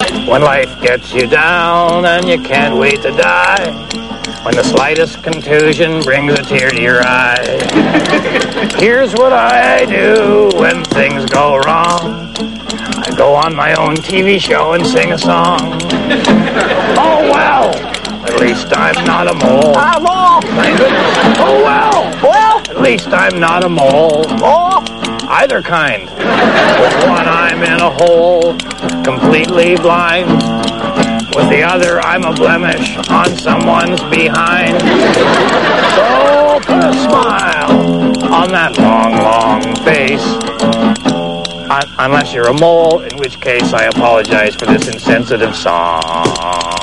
When life gets you down and you can't wait to die. When the slightest contusion brings a tear to your eye. Here's what I do when things go wrong. I go on my own TV show and sing a song. Oh well, at least I'm not a mole. I'm off. Thank goodness. Oh well, at least I'm not a mole. Either kind. With one I'm in a hole, completely blind. With the other I'm a blemish on someone's behind. So put a smile on that long, long face. Unless you're a mole, in which case I apologize for this insensitive song.